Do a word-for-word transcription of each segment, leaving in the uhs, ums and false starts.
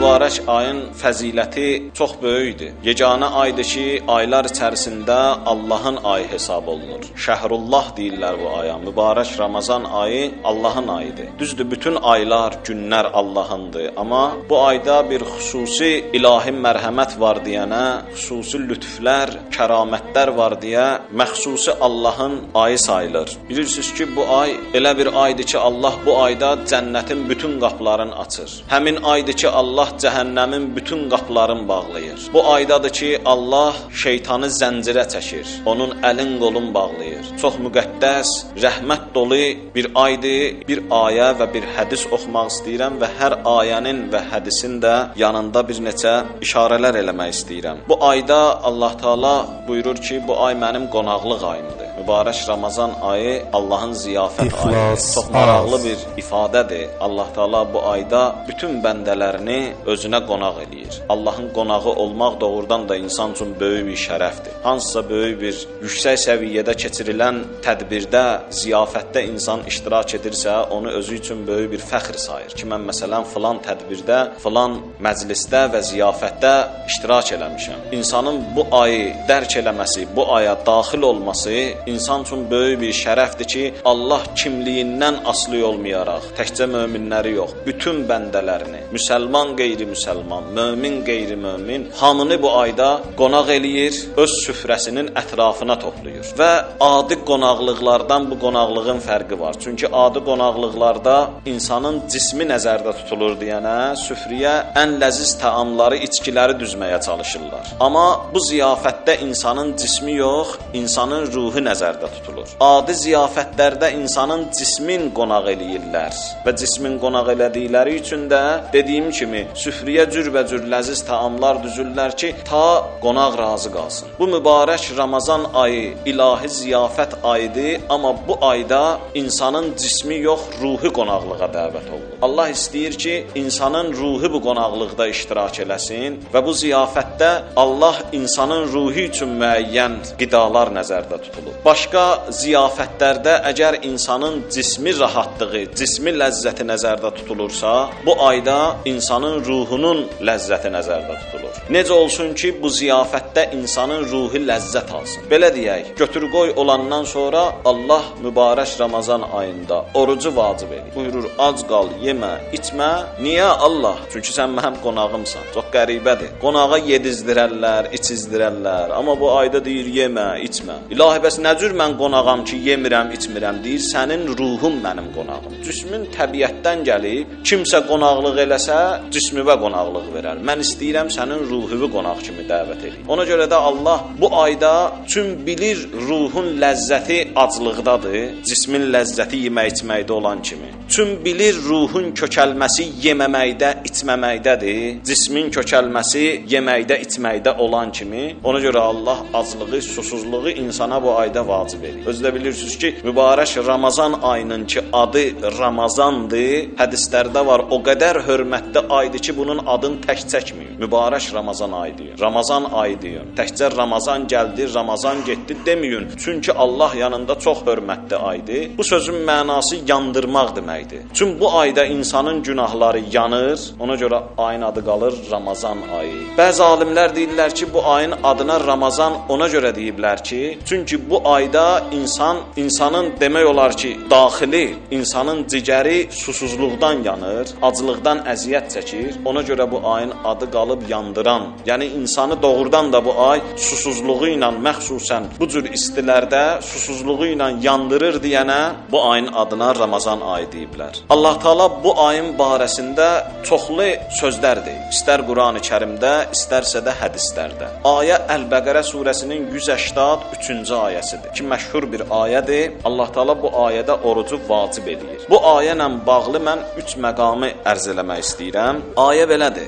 mübarək ayın fəziləti çox böyükdür. Yeganə aydır ki, aylar içərisində Allahın ayı hesab olunur. Şəhrullah deyirlər bu aya. Mübarək Ramazan ayı Allahın ayıdır. Düzdür, bütün aylar, günlər Allahındır. Amma bu ayda bir xüsusi ilahi mərhəmət var deyənə, xüsusi lütflər, kəramətlər var deyə məxsusi Allahın ayı sayılır. Bilirsiniz ki, bu ay elə bir aydır ki, Allah bu ayda cənnətin bütün qapılarını açır. Həmin aydır ki, Allah cəhənnəmin bütün qapılarını bağlayır. Bu aydadır ki, Allah şeytanı zəncirə çəkir. Onun əlin qolun bağlayır. Çox müqəddəs, rəhmət dolu bir aydır. Bir ayə və bir hədis oxumaq istəyirəm və hər ayənin və hədisin də yanında bir neçə işarələr eləmək istəyirəm. Bu ayda Allah Taala buyurur ki, bu ay mənim qonaqlıq ayımdır. Mübarək Ramazan ayı Allahın ziyafət ayı. Çox maraqlı bir ifadədir. Allah Taala bu ayda bütün bəndələrini özünə qonaq eləyir. Allahın qonağı olmaq doğrudan da insan üçün böyük bir şərəfdir. Hansısa böyük bir yüksək səviyyədə keçirilən tədbirdə, ziyafətdə insan iştirak edirsə, onu özü üçün böyük bir fəxr sayır. Ki, mən məsələn filan tədbirdə, filan məclisdə və ziyafətdə iştirak eləmişəm. İnsanın bu ayı dərk eləməsi, bu aya daxil olması insan üçün böyük bir şərəfdir ki, Allah kimliyindən asılı olmayaraq, təkcə möminləri yox, bütün bəndələrini, müsəlman qeyri-müsəlman, mömin qeyri-mömin, hamını bu ayda qonaq eləyir, öz süfrəsinin ətrafına toplayır. Və adi qonaqlıqlardan bu qonaqlığın fərqi var. Çünki adi qonaqlıqlarda insanın cismi nəzərdə tutulur deyənə, süfriyə ən ləziz təamları, içkiləri düzməyə çalışırlar. Amma bu ziyafətdə insanın cismi yox, insanın ruhu nəzərdə tutulur. Adi ziyafətlərdə insanın cismin qonaq eləyirlər və cismin qonaq elədikləri üçün də dediyim kimi süfriyə cürbəcür ləziz təamlar düzürlər ki, ta qonaq razı qalsın. Bu mübarək Ramazan ayı ilahi ziyafət ayıdır, amma bu ayda insanın cismi yox, ruhu qonaqlığa dəvət olunur. Allah istəyir ki, insanın ruhu bu qonaqlıqda iştirak eləsin və bu ziyafətdə Allah insanın ruhu üçün müəyyən qidalar nəzərdə tutulur. Başqa ziyafətlərdə əgər insanın cismi rahatlığı, cismi ləzzəti nəzərdə tutulursa, bu ayda insanın ruhunun ləzzəti nəzərdə tutulur. Necə olsun ki, bu ziyafətdə insanın ruhu ləzzət alsın. Belə deyək, götür-qoy olandan sonra Allah mübarək Ramazan ayında orucu vacib edir. Buyurur, ac qal, yemə, içmə. Niyə Allah? Çünki sən mənim qonağımsan. Çox qəribədir. Qonağa yedizdirərlər, içizdirərlər. Amma bu ayda deyir, yemə, içmə. İlahi, bəs nə cür mən qonağam ki, yemirəm, içmirəm, deyir, sənin ruhun mənim qonağım. Cismin təbiətdən gəlib, kimsə qonaqlıq eləsə, cismivə qonaqlıq verər. Mən istəyirəm sənin ruhuvu qonaq kimi dəvət edeyim. Ona görə də Allah bu ayda tüm bilir ruhun ləzzəti aclıqdadır, cismin ləzzəti yemək içməkdə olan kimi. Tüm bilir ruhun kökəlməsi yeməməkdə, içməməkdədir, cismin kökəlməsi yeməkdə, içməkdə olan kimi. Ona görə Allah aclığı, susuzluğu insana bu ayda vacib edir. Özü də bilirsiniz ki, mübarək Ramazan ayının ki, adı Ramazandır, hədislərdə var, o qədər hörmətli aydır ki, bunun adını tək çəkməyin. Mübarək Ramazan ayı deyin, Ramazan ayı deyin. Təkcə Ramazan gəldi, Ramazan getdi deməyin. Çünki Allah yanında çox hörmətli aydır. Bu sözün mənası yandırmaq deməkdir. Çünki bu ayda insanın günahları yanır, ona görə ayın adı qalır Ramazan ayı. Bəzi alimlər deyirlər ki, bu ayın adına Ramazan ona görə deyiblər ki, çünki bu ayda insan, insanın demək olar ki, daxili, insanın cigəri susuzluqdan yanır, acılıqdan əziyyət çəkir. Ona görə bu ayın adı qalıb yandıran. Yəni insanı doğrudan da bu ay susuzluğu ilə məxsusən bu cür istilərdə susuzluğu ilə yandırır deyənə bu ayın adına Ramazan ayı deyiblər. Allah Taala bu ayın barəsində çoxlu sözlər deyir. İstər Qurani Kərimdə, istərsə də hədislərdə. Ayə Əl-Bəqərə surəsinin yüz səksən üçüncü ayəsidir ki, məşhur bir ayədir. Allah Taala bu ayədə orucu vacib edir. Bu ayə ilə bağlı mən üç məqamı ərz eləmək istəyirəm. Ayə belədir.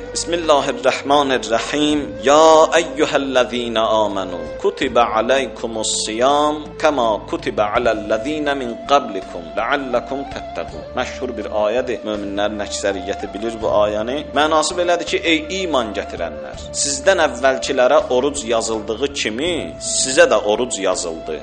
Bismillahirrahmanirrahim. Ya eyyuhellezine amenu kutiba aleykumus-siyam kema kutiba alellezine min qablikum la'allakum tettaqun. Məşhur bir ayədir. Möminlərin əksəriyyəti bilir bu ayəni. Mənası belədir ki, ey iman gətirənlər, sizdən əvvəlkilərə oruc yazıldığı kimi sizə də oruc yazıldı.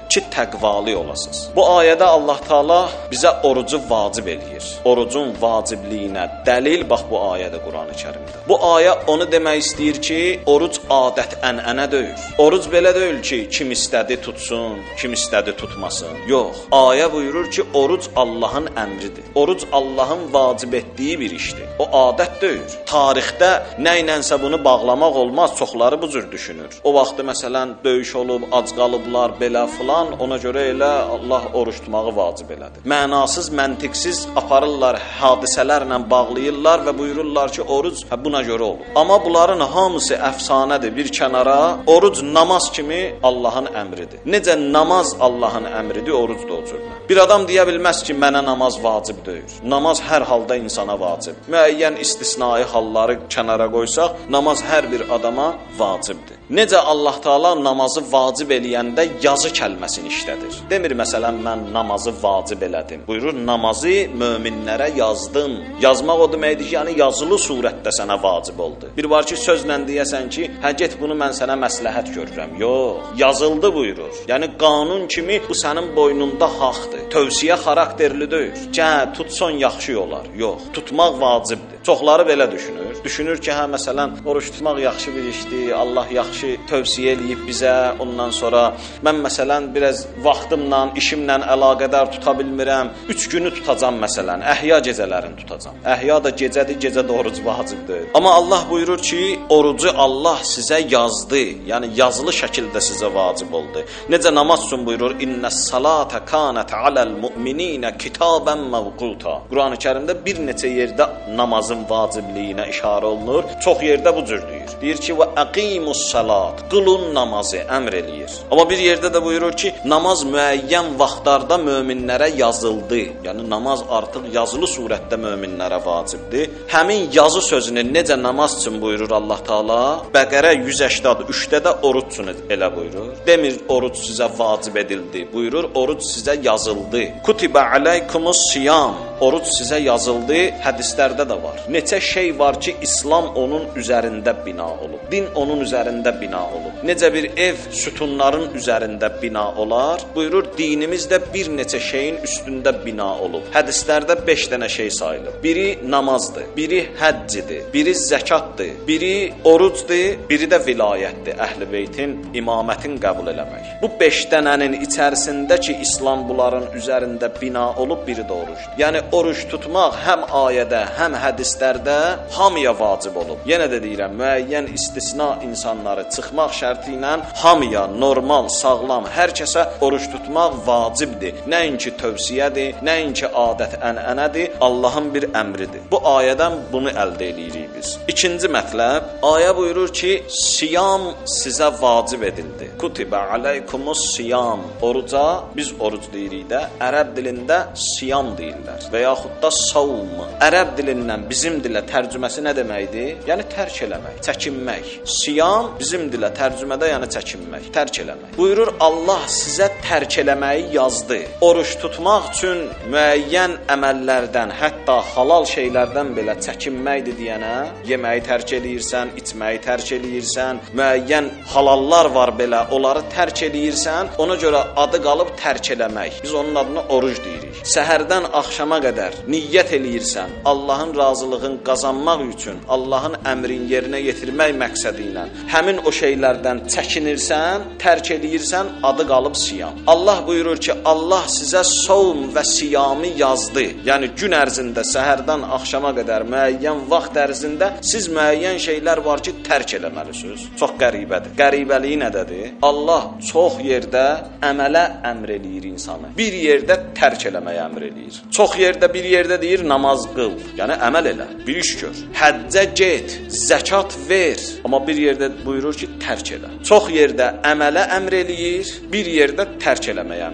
ki təqvalı olasınız. Bu ayədə Allah Taala bizə orucu vacib eləyir. Orucun vacibliyinə dəlil bax bu ayədə Qurani-Kərimdə. Bu ayə onu demək istəyir ki, oruc adət ənənə deyil. Oruc belə deyil ki, kim istədi tutsun, kim istədi tutmasın. Yox, ayə buyurur ki, oruc Allahın əmridir. Oruc Allahın vacib etdiyi bir işdir. O adət deyil. Tarixdə nə ilənsə bunu bağlamaq olmaz, çoxları bu cür düşünür. O vaxtı məsələn döyüş olub, ac qalıblar, belə filan, ona görə elə Allah oruç tutmağı vacib elədi. Mənasız, məntiqsiz aparırlar, hadisələrlə bağlayırlar və buyururlar ki, oruc hə, buna görə olur. Amma bunların hamısı əfsanədir. Bir kənara oruc namaz kimi Allahın əmridir. Necə namaz Allahın əmridir, oruc da o cürdə. Bir adam deyə bilməz ki, mənə namaz vacib deyil. Namaz hər halda insana vacib. Müəyyən istisnai halları kənara qoysaq, namaz hər bir adama vacibdir. Necə Allah Taala namazı vacib eləyəndə yazı kəlməsini işlədir. Demir məsələn mən namazı vacib elədim. Buyurur namazı möminlərə yazdım. Yazmaq o deməkdir ki, yəni yazılı surətdə sənə vacib oldu. Bir var ki sözlə deyəsən ki, hə get bunu mən sənə məsləhət görürəm. Yox, yazıldı buyurur. Yəni qanun kimi bu sənin boynunda haqdır. Tövsiyə xarakterli deyil. Cə tutson yaxşı olar. Yox, tutmaq vacibdir. Çoxları belə düşünür. Düşünür ki, hə məsələn oruç tutmaq yaxşı bir işdir. Allah yaxşı tövsiyə eləyib bizə. Ondan sonra mən məsələn biraz vaxtımla, işimlə əlaqədar tuta bilmirəm. üç günü tutacam məsələn. Əhya gecələrini tutacam. Əhya da gecədir, gecədə oruc vacibdir. Amma Allah buyurur ki, orucu Allah sizə yazdı. Yəni yazılı şəkildə sizə vacib oldu. Necə namaz üçün buyurur: "İnnes-salate kanat alel mu'minina kitaben mevquta." Qurani-Kərimdə bir neçə yerdə namazın vacibliyinə işarə olunur. Çox yerdə bu cür deyir. Deyir ki, "Və aqimus-salat." Qılın namazı əmr eləyir. Amma bir yerdə də buyurur ki, namaz müəyyən vaxtlarda möminlərə yazıldı. Yəni namaz artıq yazılı surətdə möminlərə vacibdir. Həmin yazı sözünü necə namaz üçün buyurur Allah Taala? Bəqərə yüz səksən üçdə də oruc üçün elə buyurur. Demir oruc sizə vacib edildi. Buyurur oruc sizə yazıldı. Kutiba aleykumus-siyam. Oruc sizə yazıldı. Hədislərdə də var. Neçə şey var ki, İslam onun üzərində bina olub. Din onun üzərində bina olub. Necə bir ev sütunların üzərində bina olar? Buyurur dinimiz də bir neçə şeyin üstündə bina olub. Hədislərdə beş dənə şey sayılır. Biri namazdır, biri həccidir, biri zəkatdır, biri orucdur, biri də vilayətdir. Əhl-i Beytin imamətin qəbul eləmək. Bu beş dənənin içərisində ki, İslam bunların üzərində bina olub, biri də orucdur. Yəni oruç tutmaq həm ayədə, həm hədislərdə hamıya vacib olub. Yenə də deyirəm, müəyyən istisna insanları çıxmaq şərti ilə hamıya, normal, sağlam, hər kəsə oruç tutmaq vacibdir. Nəinki tövsiyədir, nəinki adət ənənədir, Allahın bir əmridir. Bu ayədən bunu əldə edirik biz. İkinci mətləb, ayə buyurur ki, siyam sizə vacib edildi. Kutiba aleykumus-siyam. Oruca, biz oruc deyirik də, ərəb dilində siyam deyirlər və yaxud da savm. Ərəb dilindən bizim dilə tərcüməsi nə deməkdir? Yəni tərk eləmək, çəkinmək. Siyam bizim dilə tərcümədə yəni çəkinmək, tərk eləmək. Buyurur Allah sizə tərk eləməyi yazdı. Oruç tutmaq üçün müəyyən əməllərdən, hətta halal şeylərdən belə çəkinməkdir deyənə, yeməyi tərk eləyirsən, içməyi tərk eləyirsən, müəyyən halallar var belə, onları tərk eləyirsən, ona görə adı qalıb tərk eləmək. Biz onun adına oruc deyirik. Səhərdən axşama qədər niyyət eləyirsən, Allahın razılığını qazanmaq üçün, Allahın əmrini yerinə yetirmək məqsədi ilə həmin o şeylərdən çəkinirsən, tərk eləyirsən, adı qalıb siyam. Allah buyurur ki, Allah sizə savm və siyamı yazdı. Yəni gün ərzində səhərdən axşama qədər müəyyən vaxt ərzində siz müəyyən şeylər var ki, tərk eləməlisiniz. Çox qəribədir. Qəribəliyi nədədir? Allah çox yerdə əmələ əmr eləyir insanı. Bir yerdə tərk eləməyə əmr eləyir. Çox yerdə bir yerdə deyir namaz qıl. Yəni əməl elə, bir iş gör. Həccə get, zəkat ver. Amma bir yerdə buyurur ki, tərk elə. Çox yerdə əmələ əmr eləyir, bir yerdə tərk eləməyə əmr eləyir.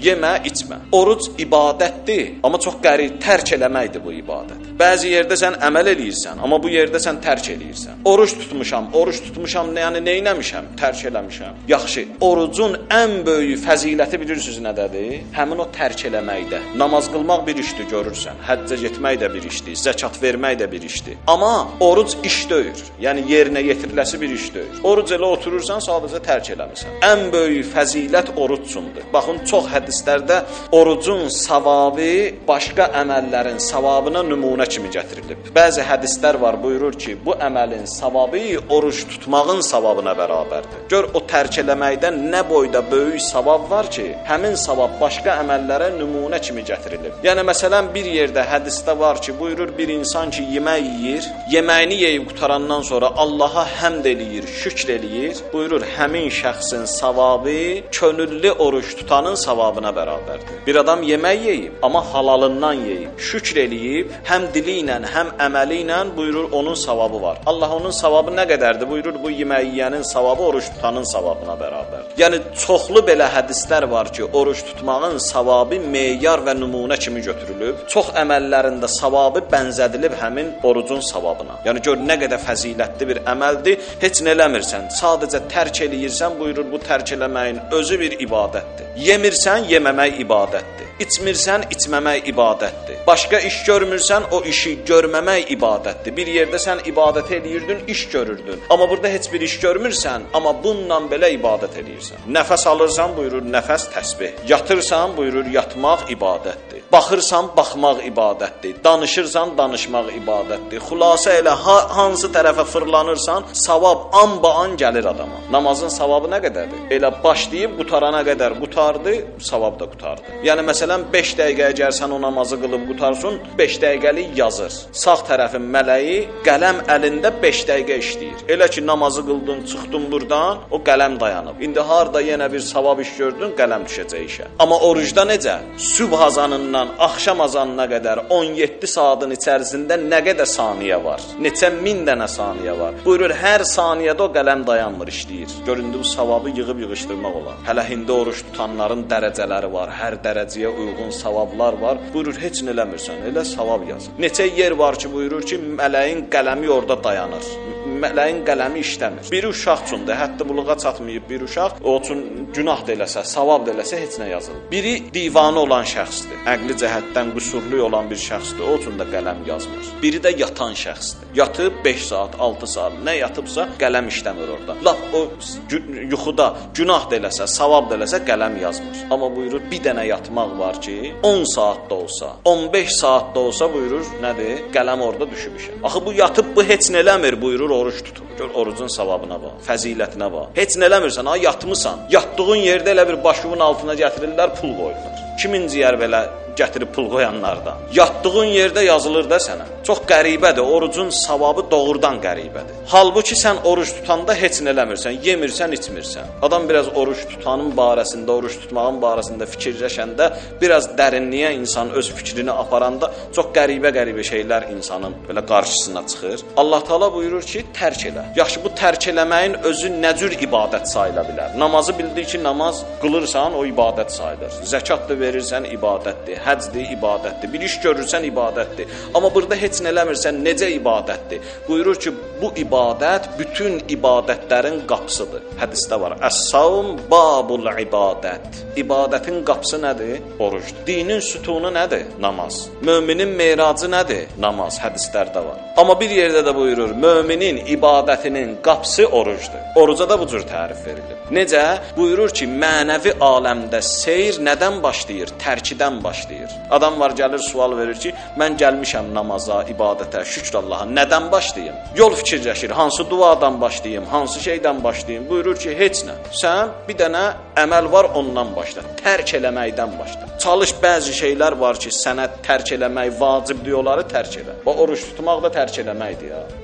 Yemə, içmə. Oruc ibadətdir, amma çox qərib tərk eləməkdir bu ibadət. Bəzi yerdə sən əməl eləyirsən, amma bu yerdə sən tərk eləyirsən. Oruç tutmuşam, oruç tutmuşam, yəni nə etmişəm? Tərk eləmişəm. Yaxşı, orucun ən böyük fəziləti bilirsiniz nədədir? Həmin o tərk eləməkdə. Namaz qılmaq bir işdir, görürsən. Həccə getmək də bir işdir, zəkat vermək də bir işdir. Amma oruc iş deyil. Yəni yerinə yetiriləsi bir iş deyil. Oruc elə oturursan, sadəcə tərk eləmisən. Ən böyük fəzilət oruc üçündür. Baxın, çox hədislərdə orucun savabı başqa əməllərin savabına nümunə kimi gətirilib. Bəzi hədislər var, buyurur ki, bu əməlin savabı oruç tutmağın savabına bərabərdir. Gör, o tərk eləməkdən nə boyda böyük savab var ki, həmin savab başqa əməllərə nümunə kimi gətirilib. Yəni, məsələn, bir yerdə hədisdə var ki, buyurur, bir insan ki, yemək yeyir, yeməyini yeyib qutarandan sonra Allaha həmd eləyir, şükr eləyir, buyurur, həmin şəxsin savabı könüllü oruç tutanın savabına bərabərdir. Bir adam yemək yeyib, amma halalından yeyib, şükr eləyib, həm dili ilə, həm əməli ilə, buyurur, onun savabı var. Allah onun savabı nə qədərdir? Buyurur, bu yemək yeyənin savabı oruç tutanın savabına bərabərdir. Yəni, çoxlu belə hədislər var ki, oruç tutmağın savabı meyar və nümunə kimi götürülüb, çox əməllərində savabı bənzədilib həmin orucun savabına. Yəni, gör, nə qədər fəzilətli bir əməldir, heç nə eləmirsən, sadəcə tərk eləyirsən, buyurur, bu tərk eləməyin özü bir ibadətdir. Yemirsən, yeməmək ibadətdir. İçmirsən, içməmək ibadətdir. Başqa iş görmürsən, o işi görməmək ibadətdir. Bir yerdə sən ibadət eləyirdin, iş görürdün. Amma burada heç bir iş görmürsən, amma bununla belə ibadət eləyirsən. Nəfəs alırsan, buyurur, nəfəs təsbih. Yatırsan, buyurur, yatmaq ibadətdir. Baxırsan, baxmaq ibadətdir. Danışırsan, danışmaq ibadətdir. Xülasə elə ha hansı tərəfə fırlanırsan, savab anba-an gəlir adama. Namazın savabı nə qədərdir? Elə başlayıb qutarana qədər qutardı, savab da qutardı. Yəni, məsələn, beş dəqiqə əgər sən o namazı qılıb qutarsın, beş dəqiqəlik yazır. Sağ tərəfin mələyi qələm əlində beş dəqiqə işləyir. Elə ki, namazı qıldın, çıxdın buradan, o qələm dayanıb. İndi harada yenə bir savab iş gördün, qələm düşəcək işə. Amma orucda necə? Sübh azanından axşam azanına qədər on yeddi saatın içərisində nə qədər saniyə var? Neçə min dənə saniyə var? Buyurur, hər saniyədə o qələm dayanmır, işləyir. Göründü, bu savabı yığıb yığışdırmaq olar. Hələ hindi oruç tutanların dərəcələri var, hər dərəcəyə uyğun savablar var. Buyurur, heç nə eləmirsən, elə savab yazır. Neçə yer var ki, buyurur ki, mələyin qələmi orada dayanır. Mələyin qələmi işləmir. Bir uşaq üçündür, hətta buluğa çatmayıb bir uşaq, o üçün günah da eləsə, savab da eləsə heç nə yazılır. Biri divanı olan şəxsdir, əqli cəhətdən qüsurlu olan bir şəxsdir, o üçün də qələm yazmır. Biri də yatan şəxsdir. Yatıb beş saat, altı saat, nə yatıbsa qələm işləmir orada. Lap o yuxuda günah da eləsə, savab da eləsə qələm yazmır. Amma buyurur, bir dənə yatmaq var ki, on saat da olsa, on beş saat da olsa buyurur, nədir? Qələm orada düşüb işə. Axı bu yatıb bu heç nə eləmir, buyurur, oruç tutub. Gör, orucun savabına bax, fəzilətinə bax. Heç nə eləmirsən, ha, yatmısan. Yatdığın yerdə elə bir başının altına gətirirlər, pul qoyurlar. Kimin ciyər belə gətirib pul qoyanlardan? Yatdığın yerdə yazılır da sənə. Çox qəribədir, orucun savabı doğrudan qəribədir. Halbuki sən oruç tutanda heç nə eləmirsən, yemirsən, içmirsən. Adam biraz oruç tutanın barəsində, oruç tutmağın barəsində fikirləşəndə, biraz dərinliyə insan öz fikrini aparanda çox qəribə-qəribə şeylər insanın belə qarşısına çıxır. Allah Taala buyurur ki, tərk elə. Yaxşı, bu tərk eləməyin özü nə cür ibadət sayıla bilər? Namazı bildiyi ki, namaz qılırsan, o ibadət sayılır. Zəkat da verirsən, ibadətdir. Həcdir, ibadətdir. Bir iş görürsən, ibadətdir. Amma burada heç nə eləmirsən, necə ibadətdir? Buyurur ki, bu ibadət bütün ibadətlərin qapısıdır. Hədisdə var. Əs-savm babul ibadət. İbadətin qapısı nədir? Orucdur. Dinin sütunu nədir? Namaz. Möminin meracı nədir? Namaz. Hədislərdə var. Amma bir yerdə də buyurur, möminin ibadətinin qapısı orucdur. Oruca da bu cür tərif verilib. Necə? Buyurur ki, mənəvi aləmdə seyr nədən başlayır? Tərkidən başlayır. Adam var, gəlir, sual verir ki, mən gəlmişəm namaza, ibadətə, şükür Allaha, nədən başlayayım? Yol fikirləşir, hansı duadan başlayayım, hansı şeydən başlayayım? Buyurur ki, heç nə. Sən bir dənə əməl var, ondan başla. Tərk eləməkdən başla. Çalış, bəzi şeylər var ki, sənə tərk eləmək vacibdir, onları tərk elə. Və oruç tutmaq da tərk eləməkdir ya.